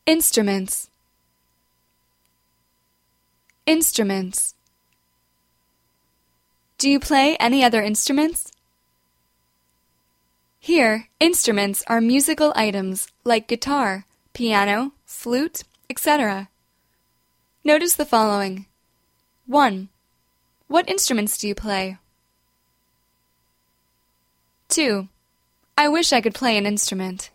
Instruments. Instruments. Do you play any other instruments? Here, instruments are musical items like guitar, piano, flute, etc. Notice the following. 1. What instruments do you play? 2. I wish I could play an instrument.